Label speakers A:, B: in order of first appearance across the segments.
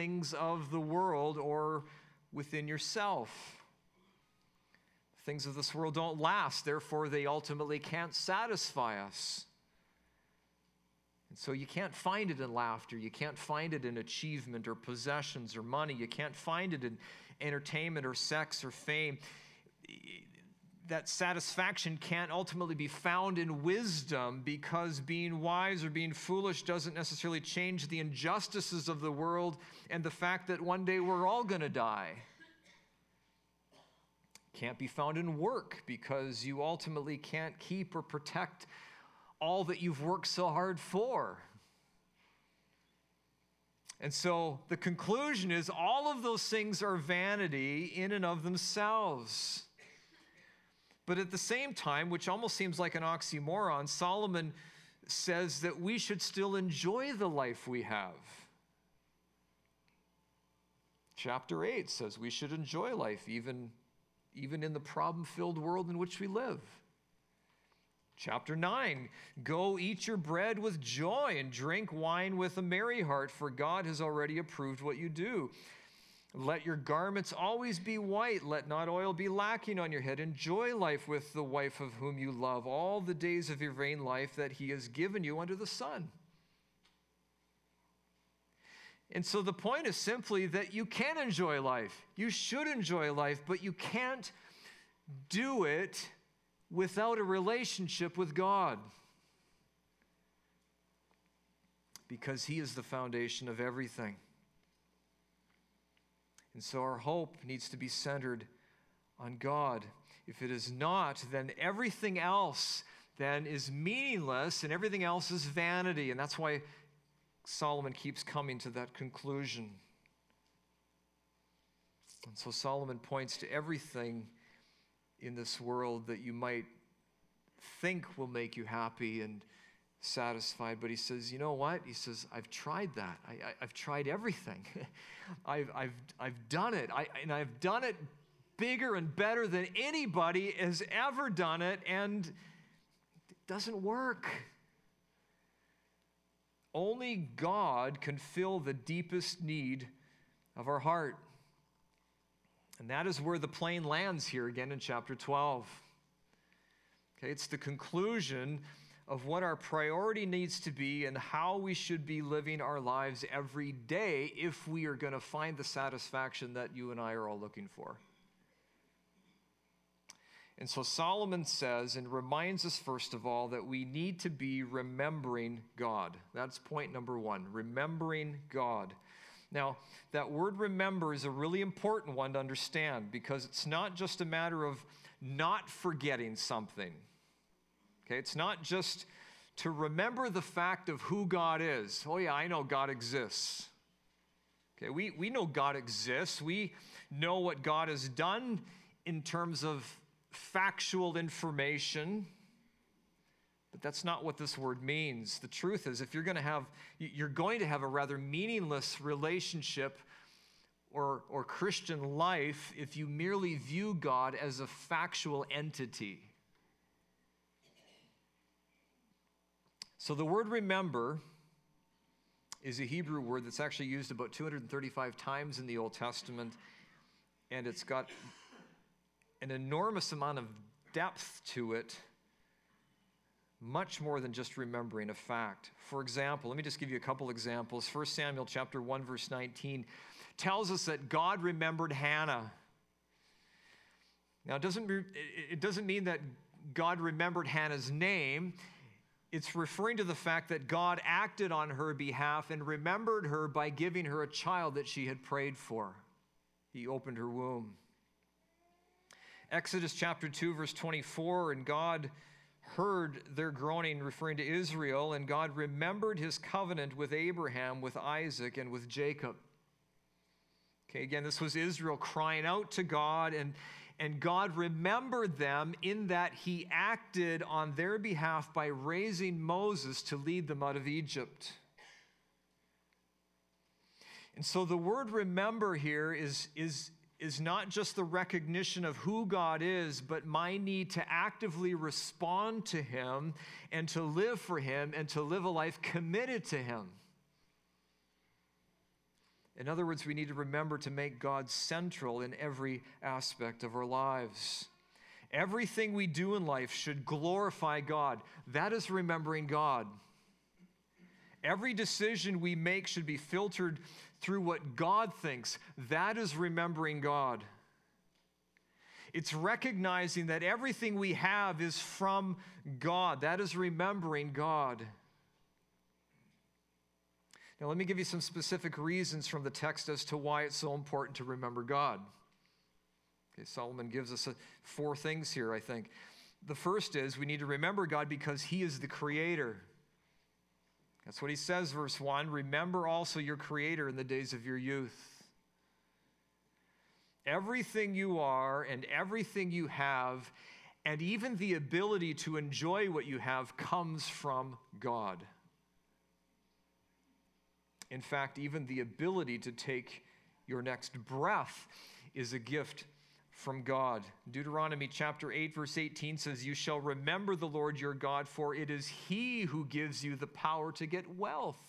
A: things of the world or within yourself. Things of this world don't last, therefore they ultimately can't satisfy us. And so you can't find it in laughter. You can't find it in achievement or possessions or money. You can't find it in entertainment or sex or fame. That satisfaction can't ultimately be found in wisdom, because being wise or being foolish doesn't necessarily change the injustices of the world and the fact that one day we're all going to die. Can't be found in work, because you ultimately can't keep or protect all that you've worked so hard for. And so the conclusion is all of those things are vanity in and of themselves. But at the same time, which almost seems like an oxymoron, Solomon says that we should still enjoy the life we have. Chapter 8 says we should enjoy life even in the problem-filled world in which we live. Chapter 9, go eat your bread with joy and drink wine with a merry heart, for God has already approved what you do. Let your garments always be white. Let not oil be lacking on your head. Enjoy life with the wife of whom you love all the days of your vain life that he has given you under the sun. And so the point is simply that you can enjoy life. You should enjoy life, but you can't do it without a relationship with God, because he is the foundation of everything. And so our hope needs to be centered on God. If it is not, then everything else then is meaningless and everything else is vanity. And that's why Solomon keeps coming to that conclusion. And so Solomon points to everything in this world that you might think will make you happy and satisfied, but he says, you know what? He says, I've tried that. I've tried everything. I've done it. And I've done it bigger and better than anybody has ever done it, and it doesn't work. Only God can fill the deepest need of our heart. And that is where the plane lands here again in chapter 12. Okay, it's the conclusion of what our priority needs to be and how we should be living our lives every day if we are going to find the satisfaction that you and I are all looking for. And so Solomon says and reminds us, first of all, that we need to be remembering God. That's point number one, remembering God. Now, that word remember is a really important one to understand, because it's not just a matter of not forgetting something. Okay, it's not just to remember the fact of who God is. Oh yeah, I know God exists. Okay, we know God exists. We know what God has done in terms of factual information. But that's not what this word means. The truth is, if you're going to have a rather meaningless relationship or Christian life if you merely view God as a factual entity. So the word remember is a Hebrew word that's actually used about 235 times in the Old Testament, and it's got an enormous amount of depth to it, much more than just remembering a fact. For example, let me just give you a couple examples. 1 Samuel chapter 1, verse 19 tells us that God remembered Hannah. Now, it doesn't mean that God remembered Hannah's name. It's referring to the fact that God acted on her behalf and remembered her by giving her a child that she had prayed for. He opened her womb. Exodus chapter 2, verse 24, and God heard their groaning, referring to Israel, and God remembered his covenant with Abraham, with Isaac, and with Jacob. Okay, again, this was Israel crying out to God, and God remembered them in that he acted on their behalf by raising Moses to lead them out of Egypt. And so the word remember here is not just the recognition of who God is, but my need to actively respond to him and to live for him and to live a life committed to him. In other words, we need to remember to make God central in every aspect of our lives. Everything we do in life should glorify God. That is remembering God. Every decision we make should be filtered through what God thinks. That is remembering God. It's recognizing that everything we have is from God. That is remembering God. Now, let me give you some specific reasons from the text as to why it's so important to remember God. Okay, Solomon gives us 4 things here, I think. The first is we need to remember God because He is the Creator. That's what he says, verse 1. Remember also your Creator in the days of your youth. Everything you are and everything you have, and even the ability to enjoy what you have, comes from God. In fact, even the ability to take your next breath is a gift from God. Deuteronomy chapter 8, verse 18 says, you shall remember the Lord your God, for it is He who gives you the power to get wealth.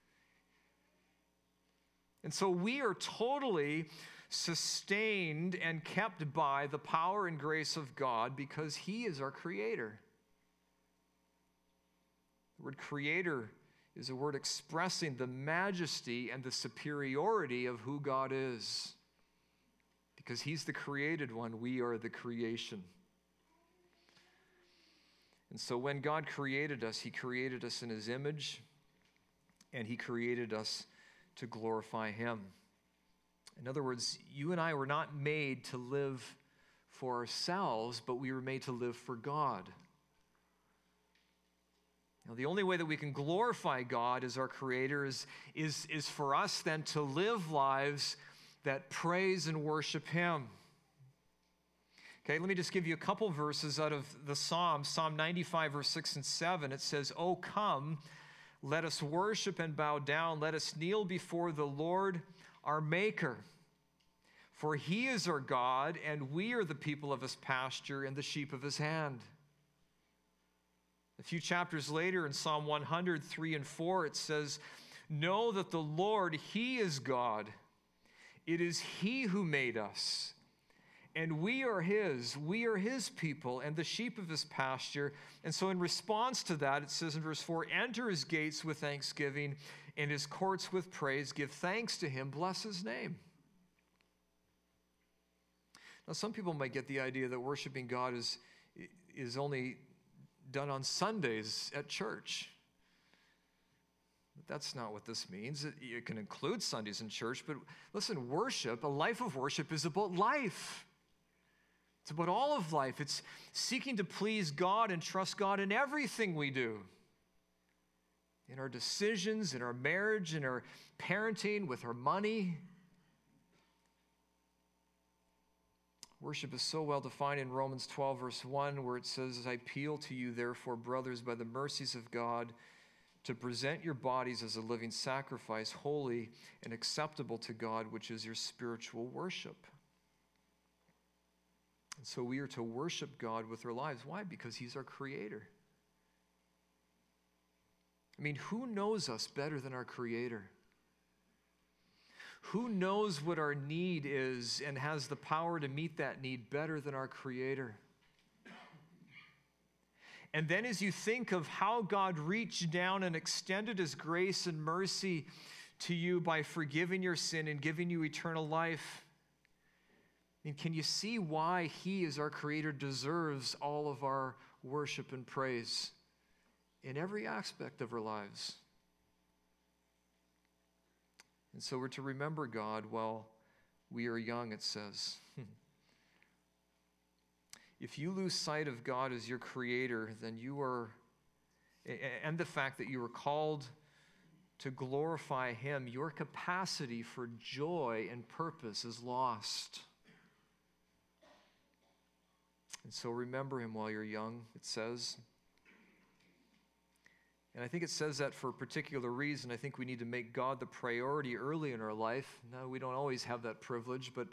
A: And so we are totally sustained and kept by the power and grace of God because He is our Creator. The word Creator is a word expressing the majesty and the superiority of who God is. Because He's the created one, we are the creation. And so when God created us, He created us in His image, and He created us to glorify Him. In other words, you and I were not made to live for ourselves, but we were made to live for God. Now, the only way that we can glorify God as our Creator is for us then to live lives that praise and worship Him. Okay, let me just give you a couple verses out of the Psalms. Psalm 95, verse 6 and 7. It says, "O come, let us worship and bow down. Let us kneel before the Lord, our Maker. For He is our God, and we are the people of His pasture and the sheep of His hand." A few chapters later in Psalm 100, 3 and 4, it says, "Know that the Lord, He is God. It is He who made us, and we are His people, and the sheep of His pasture." And so in response to that, it says in verse 4, "Enter His gates with thanksgiving, and His courts with praise. Give thanks to Him, bless His name." Now, some people might get the idea that worshiping God is only done on Sundays at church. But that's not what this means. It can include Sundays in church, but listen, worship, a life of worship, is about life. It's about all of life. It's seeking to please God and trust God in everything we do. In our decisions, in our marriage, in our parenting, with our money. Worship is so well defined in Romans 12, verse 1, where it says, "I appeal to you, therefore, brothers, by the mercies of God, to present your bodies as a living sacrifice, holy and acceptable to God, which is your spiritual worship." And so we are to worship God with our lives. Why? Because He's our Creator. I mean, who knows us better than our Creator? Who knows what our need is and has the power to meet that need better than our Creator? And then as you think of how God reached down and extended His grace and mercy to you by forgiving your sin and giving you eternal life, and can you see why He, as our Creator, deserves all of our worship and praise in every aspect of our lives? And so we're to remember God while we are young, it says. If you lose sight of God as your Creator, then you are, and the fact that you are called to glorify Him, your capacity for joy and purpose is lost. And so remember Him while you're young, it says. And I think it says that for a particular reason. I think we need to make God the priority early in our life. No, we don't always have that privilege, but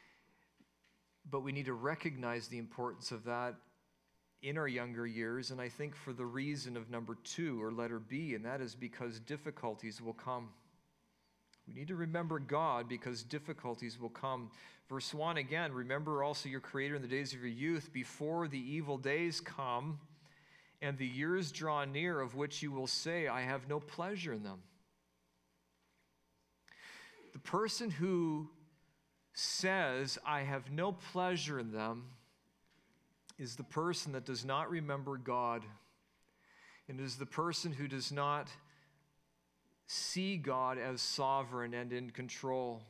A: we need to recognize the importance of that in our younger years. And I think for the reason of number 2, or letter B, and that is because difficulties will come. We need to remember God because difficulties will come. Verse 1 again, remember also your Creator in the days of your youth, before the evil days come and the years draw near, of which you will say, I have no pleasure in them. The person who says, I have no pleasure in them, is the person that does not remember God, and is the person who does not see God as sovereign and in control.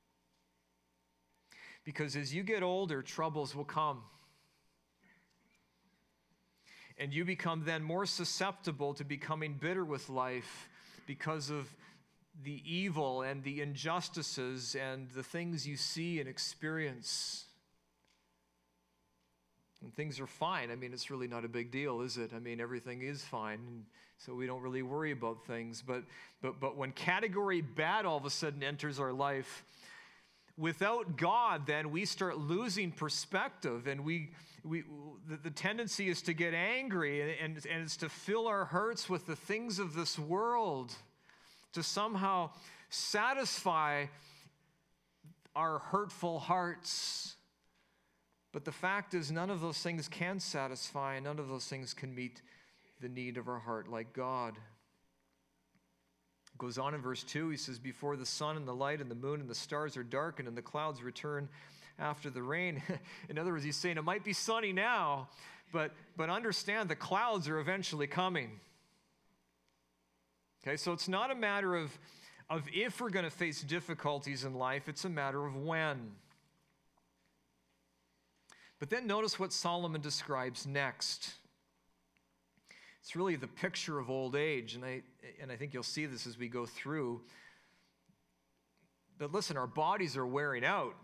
A: Because as you get older, troubles will come. And you become then more susceptible to becoming bitter with life because of the evil and the injustices and the things you see and experience. When things are fine, I mean, it's really not a big deal, is it? I mean, everything is fine, and so we don't really worry about things. But when category bad all of a sudden enters our life, without God, then we start losing perspective, and the tendency is to get angry, and it's to fill our hearts with the things of this world, to somehow satisfy our hurtful hearts. But the fact is, none of those things can satisfy, and none of those things can meet the need of our heart like God. It goes on in verse 2, he says, before the sun and the light and the moon and the stars are darkened and the clouds return after the rain. In other words, he's saying it might be sunny now, but understand the clouds are eventually coming. Okay, so it's not a matter of if we're going to face difficulties in life, it's a matter of when. But then notice what Solomon describes next. It's really the picture of old age, and I think you'll see this as we go through. But listen, our bodies are wearing out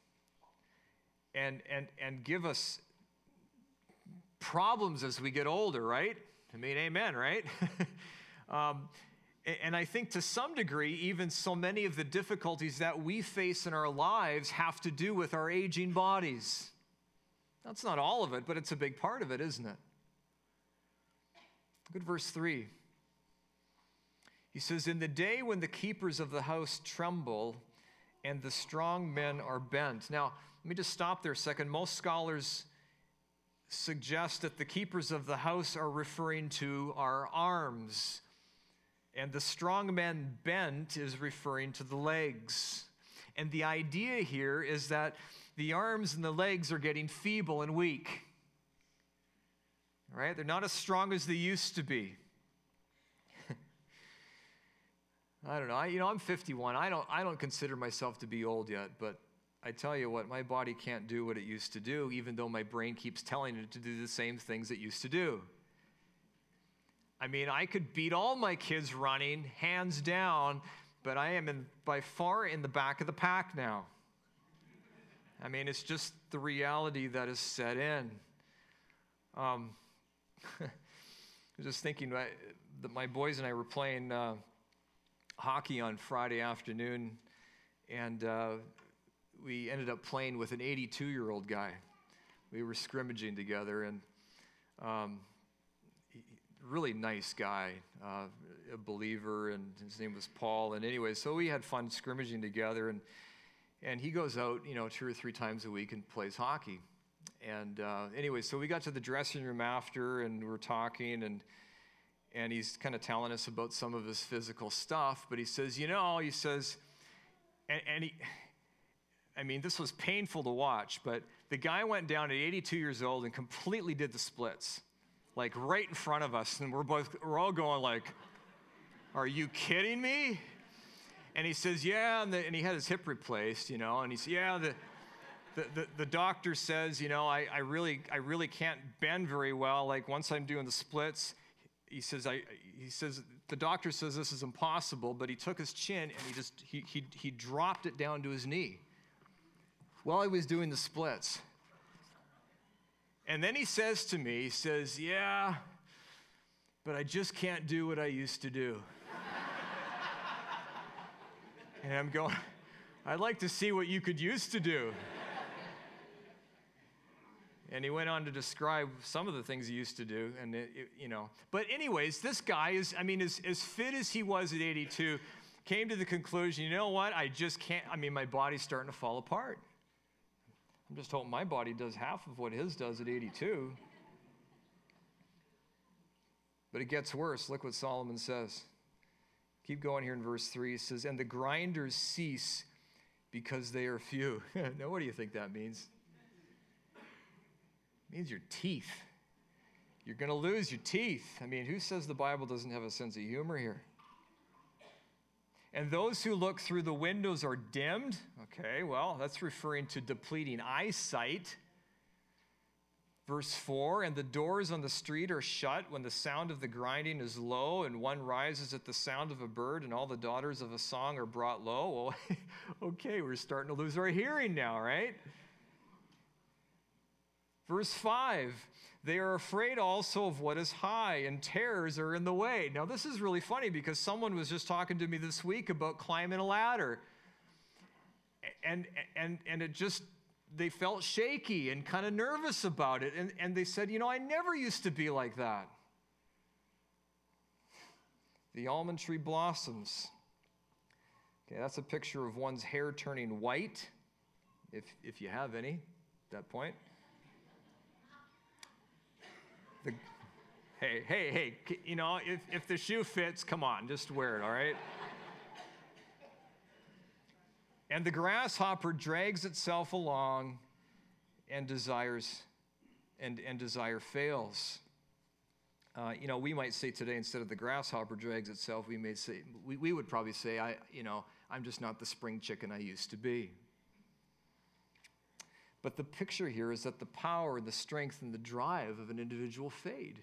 A: and give us problems as we get older, right? I mean, amen, right? And I think to some degree, even so many of the difficulties that we face in our lives have to do with our aging bodies. That's not all of it, but it's a big part of it, isn't it? Look at verse 3. He says, in the day when the keepers of the house tremble and the strong men are bent. Now, let me just stop there a second. Most scholars suggest that the keepers of the house are referring to our arms, and the strong men bent is referring to the legs. And the idea here is that the arms and the legs are getting feeble and weak. Right? They're not as strong as they used to be. I don't know. I'm 51. I don't consider myself to be old yet, but I tell you what, my body can't do what it used to do, even though my brain keeps telling it to do the same things it used to do. I mean, I could beat all my kids running, hands down, but I am by far in the back of the pack now. I mean, it's just the reality that is set in. I was just thinking that my boys and I were playing hockey on Friday afternoon, and we ended up playing with an 82-year-old guy. We were scrimmaging together, and really nice guy, a believer, and his name was Paul. And anyway, so we had fun scrimmaging together, and he goes out, 2 or 3 times a week and plays hockey. And anyway, so we got to the dressing room after, and we're talking, and he's kind of telling us about some of his physical stuff. But he says, this was painful to watch, but the guy went down at 82 years old and completely did the splits, like right in front of us. And we're all going like, are you kidding me? And he says, yeah, and he had his hip replaced, and he said, yeah, the doctor says, I really can't bend very well. Like once I'm doing the splits, he says the doctor says this is impossible, but he took his chin and he dropped it down to his knee while he was doing the splits. And then he says to me, yeah, but I just can't do what I used to do. And I'm going, I'd like to see what you could used to do. And he went on to describe some of the things he used to do, and But anyways, this guy is, as fit as he was at 82, came to the conclusion, you know what? I just can't, my body's starting to fall apart. I'm just hoping my body does half of what his does at 82. But it gets worse. Look what Solomon says. Keep going here in verse 3. It says, and the grinders cease because they are few. Now, what do you think that means? It means your teeth. You're going to lose your teeth. Who says the Bible doesn't have a sense of humor here? And those who look through the windows are dimmed. Okay, well, that's referring to depleting eyesight. Verse 4, and the doors on the street are shut when the sound of the grinding is low, and one rises at the sound of a bird, and all the daughters of a song are brought low. Well, okay, we're starting to lose our hearing now, right? Verse 5, they are afraid also of what is high, and terrors are in the way. Now, this is really funny because someone was just talking to me this week about climbing a ladder. And it just, they felt shaky and kind of nervous about it. And they said, I never used to be like that. The almond tree blossoms. Okay, that's a picture of one's hair turning white, if you have any at that point. Hey, if the shoe fits, come on, just wear it, all right? And the grasshopper drags itself along and desire fails. We might say today, instead of the grasshopper drags itself, we would probably say, I'm just not the spring chicken I used to be. But the picture here is that the power, the strength, and the drive of an individual fade.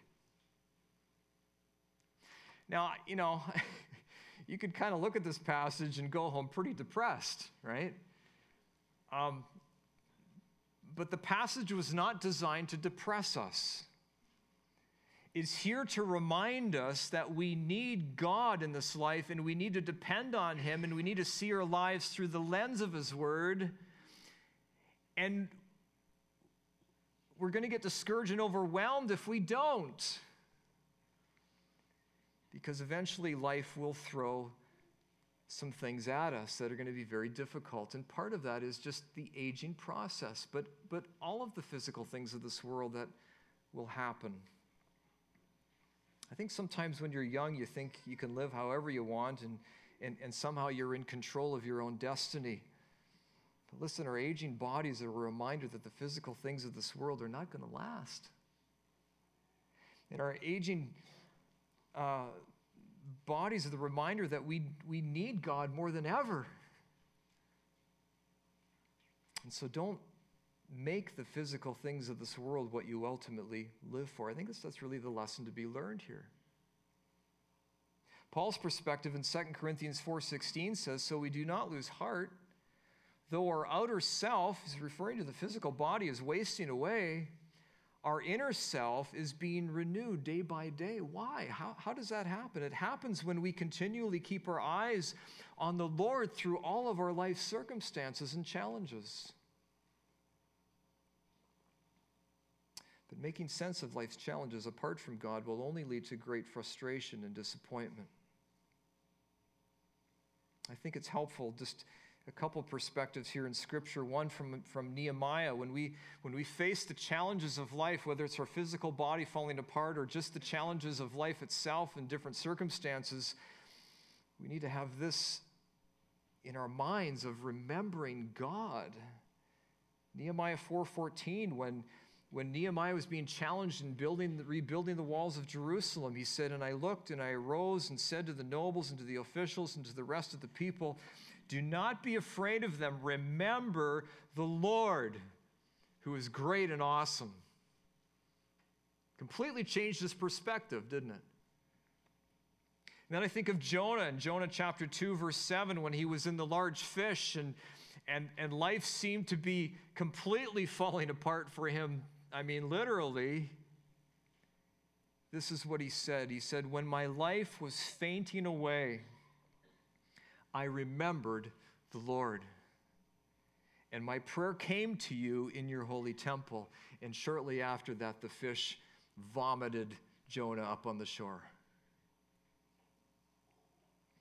A: Now, you could kind of look at this passage and go home pretty depressed, right? But the passage was not designed to depress us. It's here to remind us that we need God in this life, and we need to depend on Him, and we need to see our lives through the lens of His Word. And we're going to get discouraged and overwhelmed if we don't. Because eventually life will throw some things at us that are going to be very difficult. And part of that is just the aging process, but all of the physical things of this world that will happen. I think sometimes when you're young, you think you can live however you want, and somehow you're in control of your own destiny. But listen, our aging bodies are a reminder that the physical things of this world are not going to last. And our aging bodies are the reminder that we need God more than ever. And so don't make the physical things of this world what you ultimately live for. I think that's really the lesson to be learned here. Paul's perspective in 2 Corinthians 4:16 says, so we do not lose heart, though our outer self, is referring to the physical body, is wasting away, our inner self is being renewed day by day. Why? How does that happen? It happens when we continually keep our eyes on the Lord through all of our life circumstances and challenges. But making sense of life's challenges apart from God will only lead to great frustration and disappointment. I think it's helpful, just a couple perspectives here in Scripture. One from Nehemiah. When we face the challenges of life, whether it's our physical body falling apart or just the challenges of life itself in different circumstances, we need to have this in our minds of remembering God. Nehemiah 4:14, when Nehemiah was being challenged in rebuilding the walls of Jerusalem, he said, and I looked and I arose and said to the nobles and to the officials and to the rest of the people, do not be afraid of them. Remember the Lord, who is great and awesome. Completely changed his perspective, didn't it? And then I think of Jonah in Jonah chapter 2, verse 7, when he was in the large fish and life seemed to be completely falling apart for him. I mean, literally, this is what he said. He said, when my life was fainting away, I remembered the Lord. And my prayer came to you in your holy temple. And shortly after that, the fish vomited Jonah up on the shore.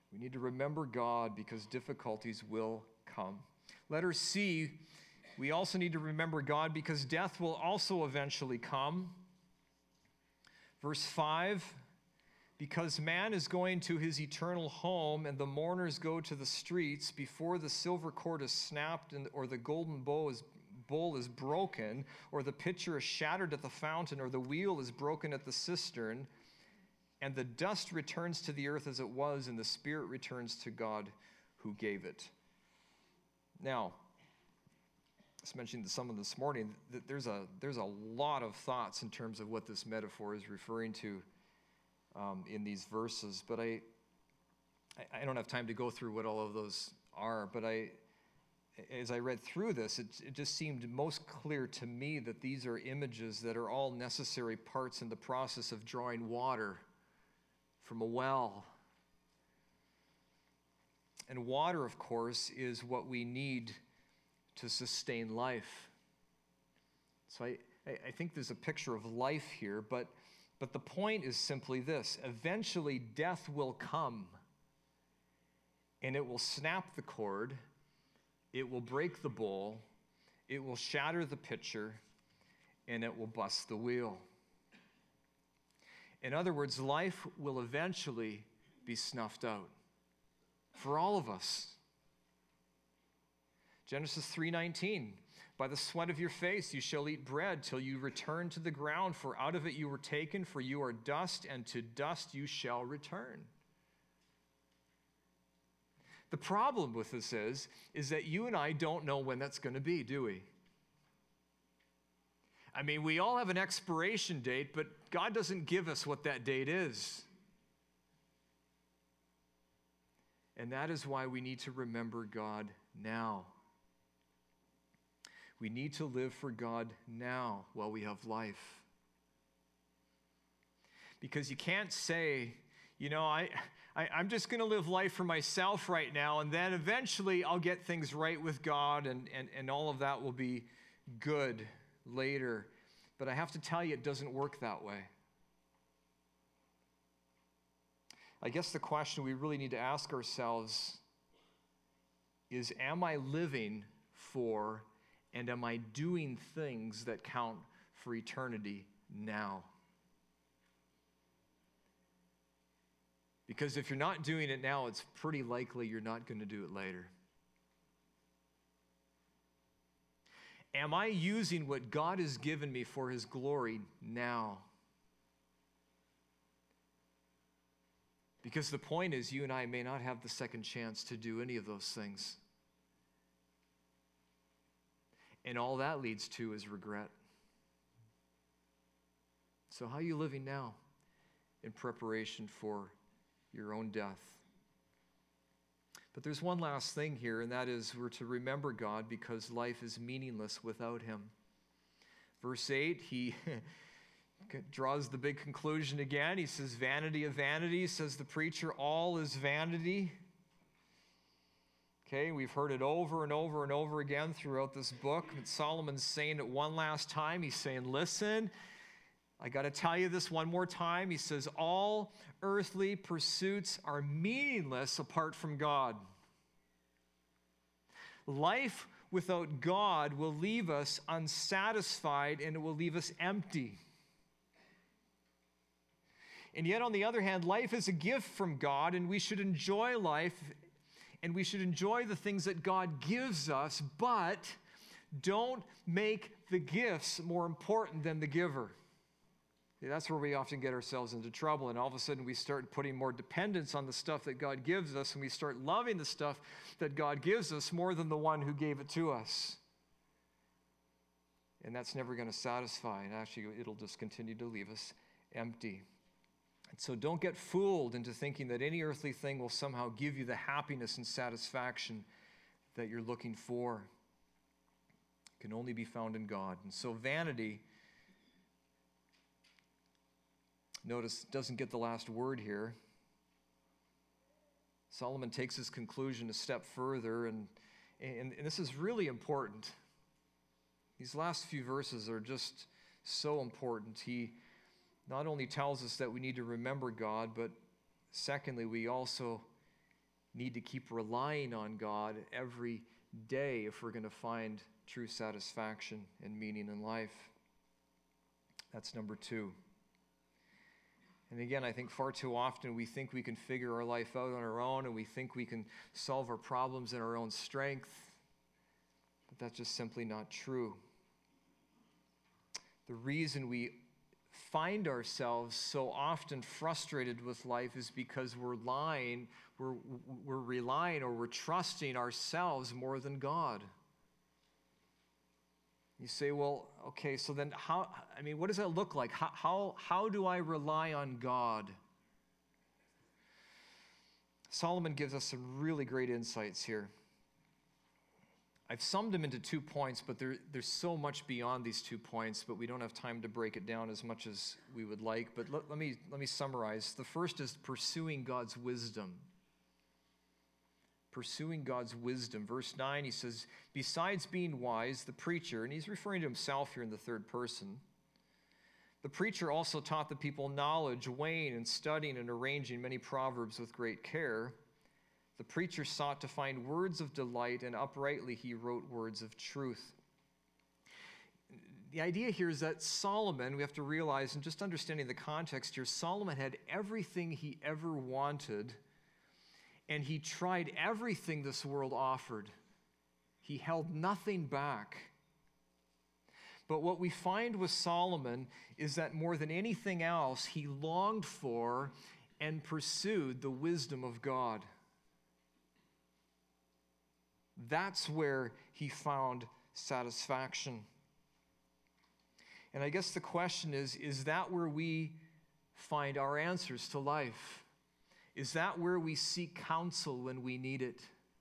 A: We need to remember God because difficulties will come. Letter C, we also need to remember God because death will also eventually come. Verse 5, because man is going to his eternal home and the mourners go to the streets before the silver cord is snapped or the golden bowl is broken or the pitcher is shattered at the fountain or the wheel is broken at the cistern, and the dust returns to the earth as it was and the spirit returns to God who gave it. Now, I was mentioning to someone this morning that there's a lot of thoughts in terms of what this metaphor is referring to in these verses, but I don't have time to go through what all of those are, but as I read through this, it just seemed most clear to me that these are images that are all necessary parts in the process of drawing water from a well. And water, of course, is what we need to sustain life. So I think there's a picture of life here, but the point is simply this. Eventually, death will come, and it will snap the cord, it will break the bowl, it will shatter the pitcher, and it will bust the wheel. In other words, life will eventually be snuffed out for all of us. Genesis 3:19, by the sweat of your face you shall eat bread till you return to the ground, for out of it you were taken, for you are dust, and to dust you shall return. The problem with this is that you and I don't know when that's going to be, do we? I mean, we all have an expiration date, but God doesn't give us what that date is. And that is why we need to remember God now. We need to live for God now while we have life. Because you can't say, I'm just going to live life for myself right now, and then eventually I'll get things right with God, and all of that will be good later. But I have to tell you, it doesn't work that way. I guess the question we really need to ask ourselves is, am I living for and am I doing things that count for eternity now? Because if you're not doing it now, it's pretty likely you're not going to do it later. Am I using what God has given me for His glory now? Because the point is, you and I may not have the second chance to do any of those things. And all that leads to is regret. So how are you living now in preparation for your own death? But there's one last thing here, and that is we're to remember God because life is meaningless without Him. Verse 8, he draws the big conclusion again. He says, vanity of vanity, says the preacher, all is vanity. Okay, we've heard it over and over and over again throughout this book. And Solomon's saying it one last time. He's saying, listen, I got to tell you this one more time. He says, all earthly pursuits are meaningless apart from God. Life without God will leave us unsatisfied and it will leave us empty. And yet, on the other hand, life is a gift from God, and we should enjoy life, and we should enjoy the things that God gives us, but don't make the gifts more important than the giver. See, that's where we often get ourselves into trouble, and all of a sudden we start putting more dependence on the stuff that God gives us, and we start loving the stuff that God gives us more than the one who gave it to us. And that's never going to satisfy, and actually it'll just continue to leave us empty. And so don't get fooled into thinking that any earthly thing will somehow give you the happiness and satisfaction that you're looking for. It can only be found in God. And so vanity, notice, doesn't get the last word here. Solomon takes his conclusion a step further, and this is really important. These last few verses are just so important. He not only tells us that we need to remember God, but secondly, we also need to keep relying on God every day if we're going to find true satisfaction and meaning in life. That's number 2. And again, I think far too often we think we can figure our life out on our own, and we think we can solve our problems in our own strength, but that's just simply not true. The reason we find ourselves so often frustrated with life is because we're relying or we're trusting ourselves more than God. You say, well, okay, so then what does that look like? How do I rely on God? Solomon gives us some really great insights here. I've summed them into 2 points, but there's so much beyond these 2 points, but we don't have time to break it down as much as we would like. But let me summarize. The first is pursuing God's wisdom. Pursuing God's wisdom. Verse 9, he says, besides being wise, the preacher, and he's referring to himself here in the third person, the preacher also taught the people knowledge, weighing and studying and arranging many proverbs with great care. The preacher sought to find words of delight, and uprightly he wrote words of truth. The idea here is that Solomon, we have to realize, and just understanding the context here, Solomon had everything he ever wanted, and he tried everything this world offered. He held nothing back. But what we find with Solomon is that more than anything else, he longed for and pursued the wisdom of God. That's where he found satisfaction. And I guess the question is that where we find our answers to life? Is that where we seek counsel when we need it?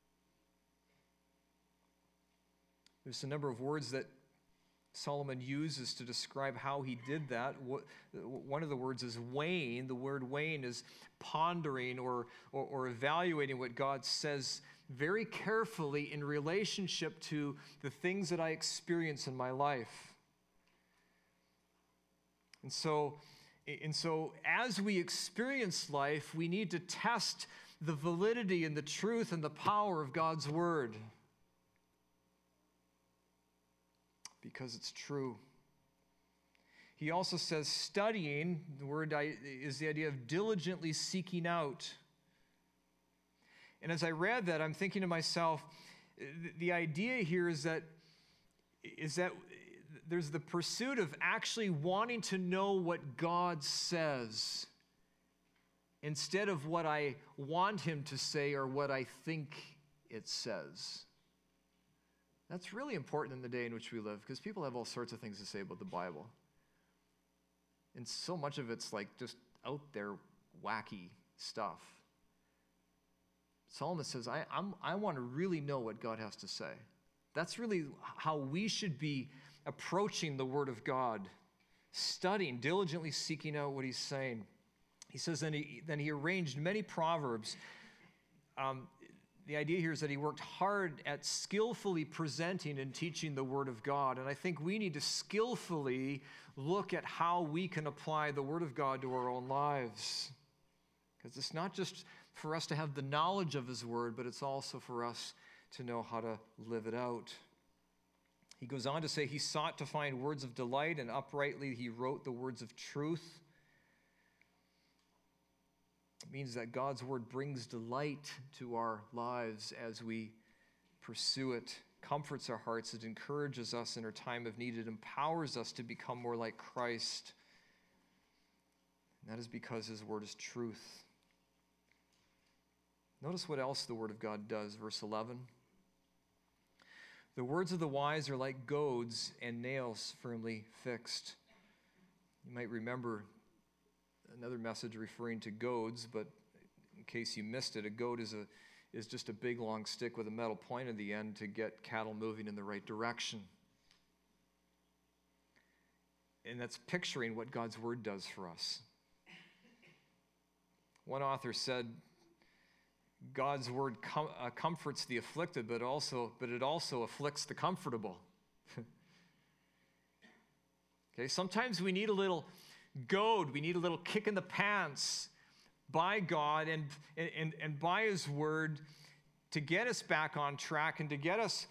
A: There's a number of words that Solomon uses to describe how he did that. One of the words is weighing. The word weighing is pondering or evaluating what God says very carefully in relationship to the things that I experience in my life. And so as we experience life, we need to test the validity and the truth and the power of God's word, because it's true. He also says studying, the word is the idea of diligently seeking out. And as I read that, I'm thinking to myself, the idea here is that there's the pursuit of actually wanting to know what God says instead of what I want him to say or what I think it says. That's really important in the day in which we live, because people have all sorts of things to say about the Bible. And so much of it's like just out there wacky stuff. Solomon says, I want to really know what God has to say. That's really how we should be approaching the Word of God, studying, diligently seeking out what he's saying. He says, then he arranged many proverbs. The idea here is that he worked hard at skillfully presenting and teaching the Word of God. And I think we need to skillfully look at how we can apply the Word of God to our own lives. Because it's not just for us to have the knowledge of his Word, but it's also for us to know how to live it out. He goes on to say he sought to find words of delight, and uprightly he wrote the words of truth. It means that God's word brings delight to our lives as we pursue it, comforts our hearts, it encourages us in our time of need, it empowers us to become more like Christ. And that is because his word is truth. Notice what else the word of God does, verse 11. The words of the wise are like goads and nails firmly fixed. You might remember another message referring to goads, but in case you missed it, a goad is just a big long stick with a metal point at the end to get cattle moving in the right direction. And that's picturing what God's word does for us. One author said, God's word comforts the afflicted, but it also afflicts the comfortable. Okay, sometimes we need a little goad, we need a little kick in the pants, by God and by His Word to get us back on track and to get us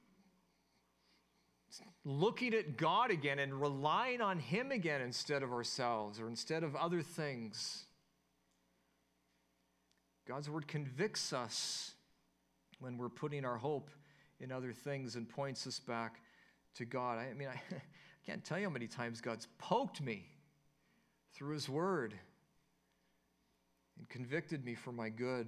A: looking at God again and relying on Him again instead of ourselves or instead of other things. God's Word convicts us when we're putting our hope in other things and points us back to God. I can't tell you how many times God's poked me through His Word and convicted me for my good.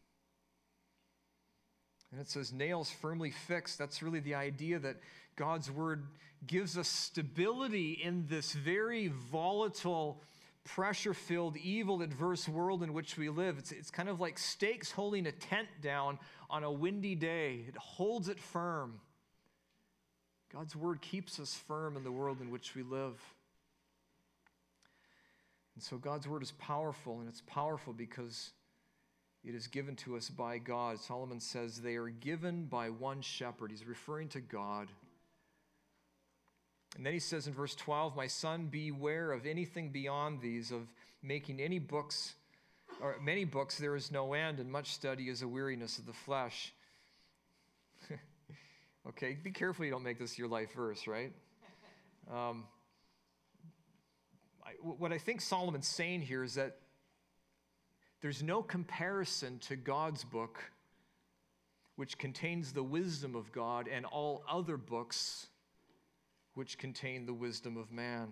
A: And it says nails firmly fixed. That's really the idea that God's Word gives us stability in this very volatile, pressure-filled, evil, adverse world in which we live. It's kind of like stakes holding a tent down on a windy day. It holds it firm. God's Word keeps us firm in the world in which we live. And so God's Word is powerful, and it's powerful because it is given to us by God. Solomon says they are given by one shepherd. He's referring to God. And then he says in verse 12, "My son, beware of anything beyond these, of making any books, or many books there is no end, and much study is a weariness of the flesh." Okay, be careful you don't make this your life verse, right? What I think Solomon's saying here is that there's no comparison to God's book, which contains the wisdom of God, and all other books which contain the wisdom of man.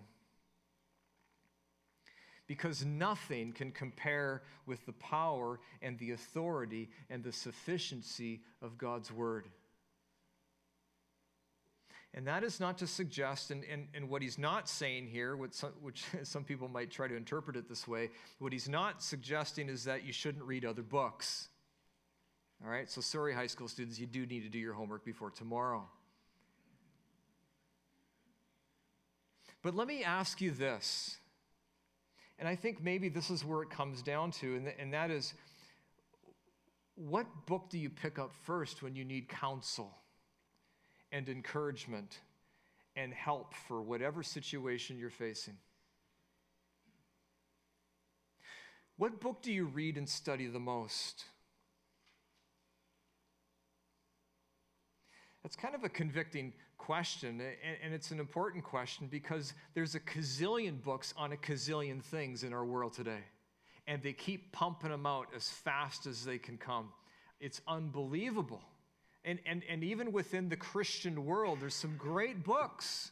A: Because nothing can compare with the power and the authority and the sufficiency of God's Word. And that is not to suggest, and what he's not saying here, which some people might try to interpret it this way, what he's not suggesting is that you shouldn't read other books. All right, so sorry, high school students, you do need to do your homework before tomorrow. But let me ask you this, and I think maybe this is where it comes down to, and that is, what book do you pick up first when you need counsel and encouragement and help for whatever situation you're facing? What book do you read and study the most? That's kind of a convicting question, and it's an important question because there's a gazillion books on a gazillion things in our world today, and they keep pumping them out as fast as they can come. It's unbelievable. And even within the Christian world, there's some great books.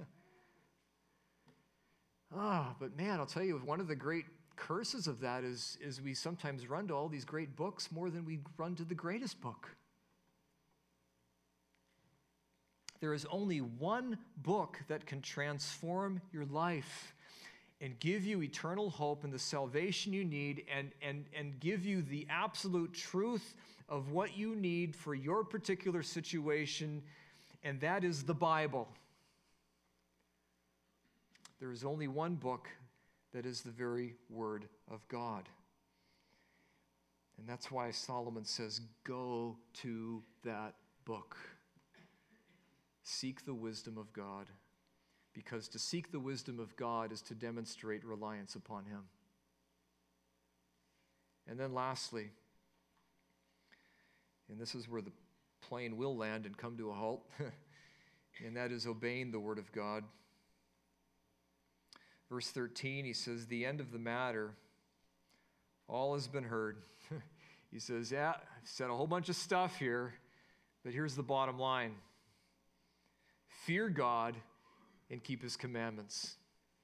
A: But man, I'll tell you, one of the great curses of that is we sometimes run to all these great books more than we run to the greatest book. There is only one book that can transform your life and give you eternal hope and the salvation you need and give you the absolute truth of what you need for your particular situation, and that is the Bible. There is only one book that is the very Word of God. And that's why Solomon says, go to that book. Seek the wisdom of God, because to seek the wisdom of God is to demonstrate reliance upon Him. And then lastly, and this is where the plane will land and come to a halt, and that is obeying the Word of God. Verse 13, he says, the end of the matter, all has been heard. He says, yeah, I've said a whole bunch of stuff here, but here's the bottom line. Fear God and keep His commandments.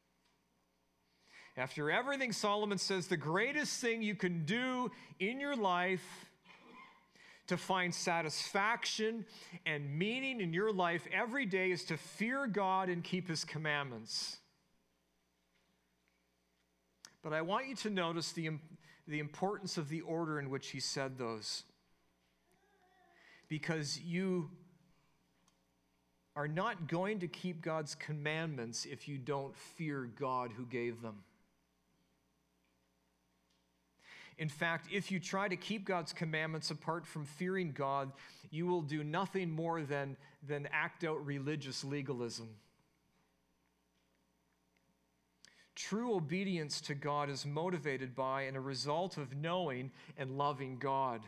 A: After everything, Solomon says the greatest thing you can do in your life to find satisfaction and meaning in your life every day is to fear God and keep His commandments. But I want you to notice the importance of the order in which he said those. Because you are not going to keep God's commandments if you don't fear God who gave them. In fact, if you try to keep God's commandments apart from fearing God, you will do nothing more than act out religious legalism. True obedience to God is motivated by and a result of knowing and loving God.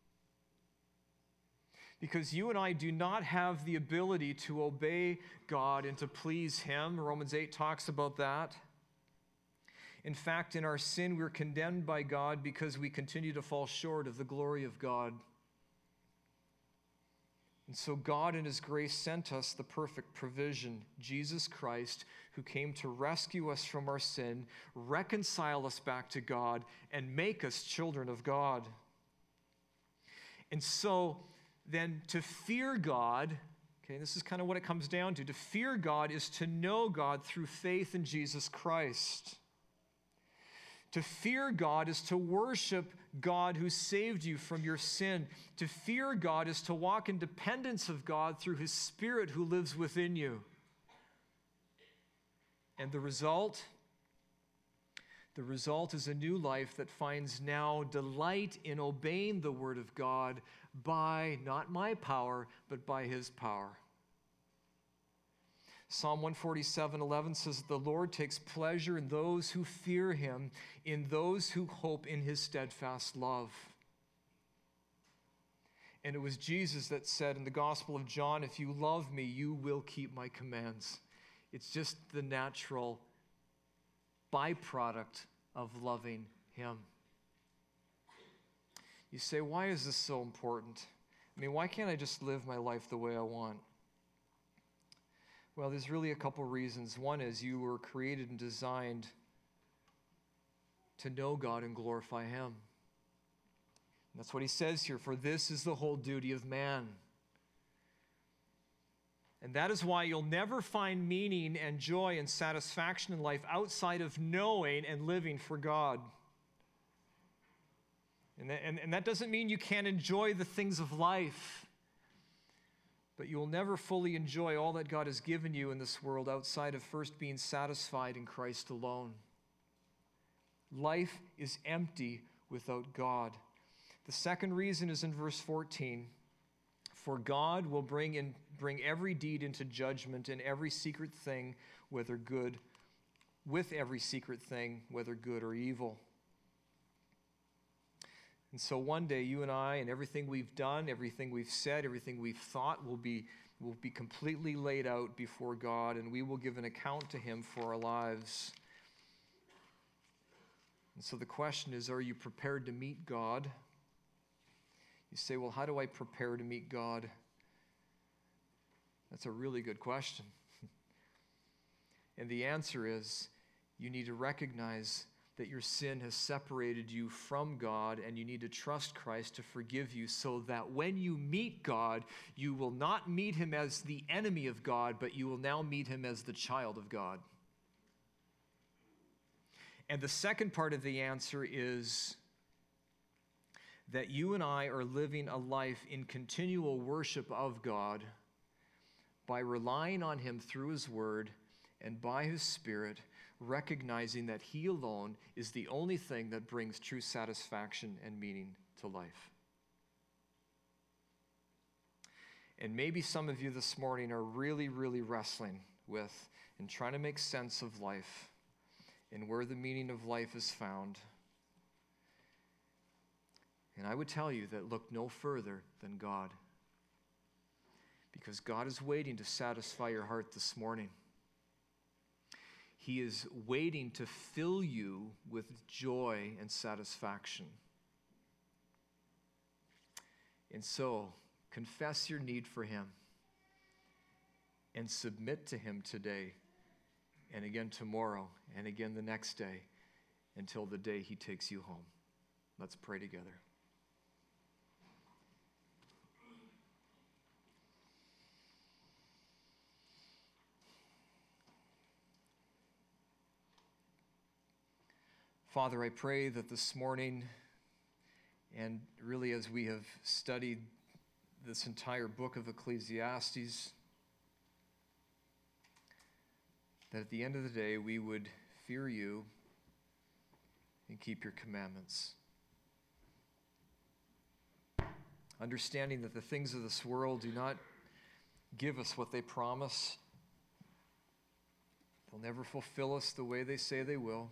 A: Because you and I do not have the ability to obey God and to please Him. Romans 8 talks about that. In fact, in our sin, we're condemned by God because we continue to fall short of the glory of God. And so God in His grace sent us the perfect provision, Jesus Christ, who came to rescue us from our sin, reconcile us back to God, and make us children of God. And so then to fear God, okay, this is kind of what it comes down to. To fear God is to know God through faith in Jesus Christ. To fear God is to worship God who saved you from your sin. To fear God is to walk in dependence of God through His Spirit who lives within you. And the result? The result is a new life that finds now delight in obeying the Word of God by not my power, but by His power. Psalm 147:11 says, "The Lord takes pleasure in those who fear Him, in those who hope in His steadfast love." And it was Jesus that said in the Gospel of John, "If you love me, you will keep my commands." It's just the natural byproduct of loving Him. You say, why is this so important? I mean, why can't I just live my life the way I want? Well, there's really a couple reasons. One is you were created and designed to know God and glorify Him. And that's what He says here, for this is the whole duty of man. And that is why you'll never find meaning and joy and satisfaction in life outside of knowing and living for God. And that doesn't mean you can't enjoy the things of life. But you will never fully enjoy all that God has given you in this world outside of first being satisfied in Christ alone. Life is empty without God. The second reason is in verse 14. For God will bring every deed into judgment and every secret thing, whether good, with every secret thing, whether good or evil. And so one day you and I and everything we've done, everything we've said, everything we've thought will be completely laid out before God, and we will give an account to Him for our lives. And so the question is, are you prepared to meet God? You say, well, how do I prepare to meet God? That's a really good question. And the answer is, you need to recognize that your sin has separated you from God, and you need to trust Christ to forgive you so that when you meet God, you will not meet Him as the enemy of God, but you will now meet Him as the child of God. And the second part of the answer is that you and I are living a life in continual worship of God by relying on Him through His Word and by His Spirit, recognizing that He alone is the only thing that brings true satisfaction and meaning to life. And maybe some of you this morning are really, really wrestling with and trying to make sense of life and where the meaning of life is found. And I would tell you that look no further than God, because God is waiting to satisfy your heart this morning. He is waiting to fill you with joy and satisfaction. And so, confess your need for Him and submit to Him today and again tomorrow and again the next day until the day He takes you home. Let's pray together. Father, I pray that this morning, and really as we have studied this entire book of Ecclesiastes, that at the end of the day we would fear You and keep Your commandments. Understanding that the things of this world do not give us what they promise. They'll never fulfill us the way they say they will.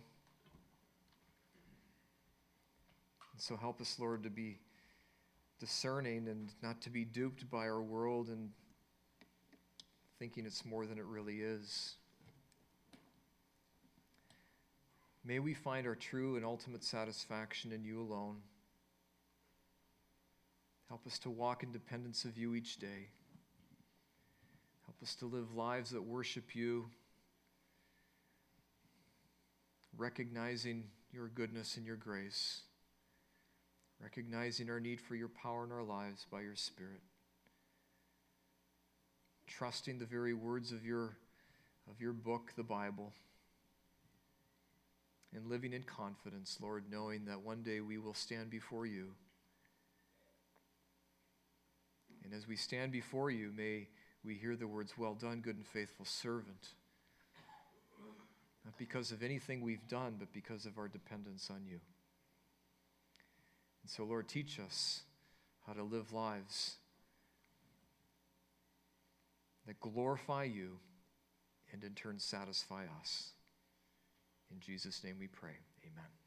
A: And so help us, Lord, to be discerning and not to be duped by our world and thinking it's more than it really is. May we find our true and ultimate satisfaction in you alone. Help us to walk in dependence of you each day. Help us to live lives that worship you, recognizing your goodness and your grace, recognizing our need for your power in our lives by your Spirit, trusting the very words of your book, the Bible, and living in confidence, Lord, knowing that one day we will stand before you. And as we stand before you, may we hear the words, "Well done, good and faithful servant." Not because of anything we've done, but because of our dependence on you. And so, Lord, teach us how to live lives that glorify you and in turn satisfy us. In Jesus' name we pray. Amen.